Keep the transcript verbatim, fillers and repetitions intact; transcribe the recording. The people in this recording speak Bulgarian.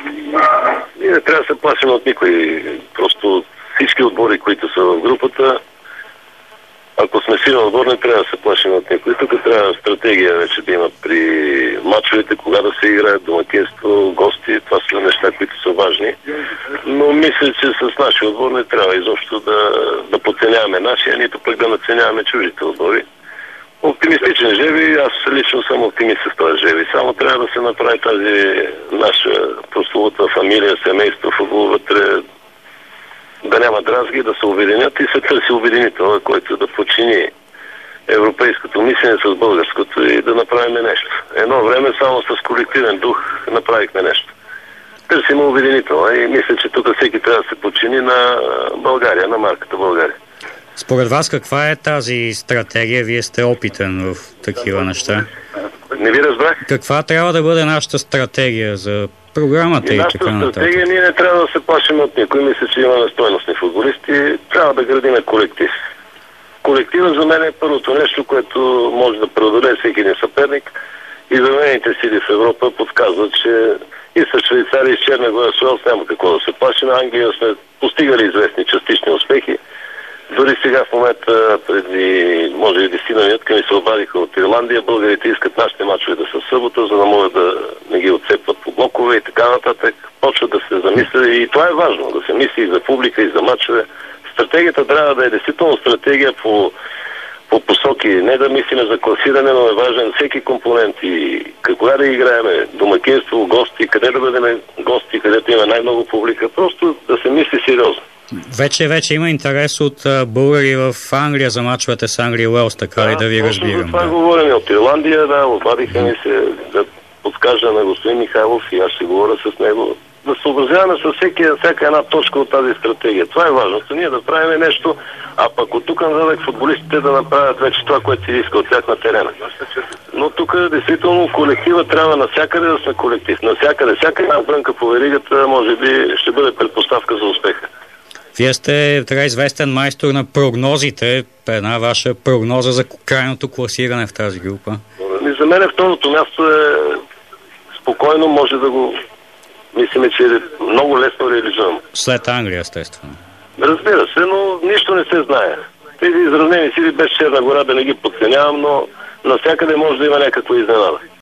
Ние не трябва да се плашим от никой. Просто всички отбори, които са в групата, ако сме силен отбор, не трябва да се плашим от никой. Тук трябва стратегия вече да има при мачовете, кога да се играе, домакинство, гости. Това са неща, които са важни. Но мисля, че с нашия отбор не трябва изобщо да, да подценяваме нашия, нито пък да надценяваме чуждите отбори. Оптимистичен жеби, аз лично съм оптимист с този жеби. Само трябва да се направи тази наша прословута фамилия, семейство, футбол вътре, да няма дразги, да се обединят и се търси обединител, който да подчини европейското мислене с българското и да направим нещо. Едно време само с колективен дух направихме нещо. Търсим обединител и мисля, че тук всеки трябва да се подчини на България, на марката България. Според вас каква е тази стратегия? Вие сте опитен в такива неща. Не ви разбрах. Каква трябва да бъде нашата стратегия за програмата и, и така нататък? Стратегия ние не трябва да се плашим от никой. Мисля, че имаме стойностни футболисти. Трябва да градим колектив. Колектива за мен е първото нещо, което може да преодолее всеки един съперник. И заведените сили в Европа подсказват, че и с Швейцария, и с Черна гора, с Уелс няма какво да се плашим. Англия сме постигали известни частични успехи. Дори сега в момента, преди може и десетина минутка, ми се обадиха от Ирландия. Българите искат нашите мачове да са в събота, за да могат да не ги отцепват по блокове и така нататък. Почват да се замисля и това е важно, да се мисли и за публика, и за мачове. Стратегията трябва да е действително стратегия по, по посоки. Не да мислиме за класиране, но е важен всеки компонент и кога да играеме, домакинство, гости, къде да бъдем гости, където има най-много публика. Просто да се мисли сериозно. Вече, вече има интерес от а, българи в Англия за мачовете с Англия и Уелс, така да, ли да ви разбирам? Да, това да. Говорим от Ирландия, да, обадиха ми се да подскажа на господин Михайлов и аз ще говоря с него. Да съобразяваме с всеки, всяка една точка от тази стратегия. Това е важното. Ние да правим нещо, а пък от тук нататък футболистите да направят вече това, което си иска от тях на терена. Но тук действително колектива трябва навсякъде да сме колектив. Навсякъде. Всяка една брънка по веригата може би ще бъде предпоставка за успеха. Вие сте така известен майстор на прогнозите. Една ваша прогноза за крайното класиране в тази група. За мен второто място е спокойно, може да го мислиме, че е много лесно реализуемо. След Англия, естествено. Разбира се, но нищо не се знае. Тези изравнени сили без Черна гора да не ги подценявам, но навсякъде може да има някаква изненада.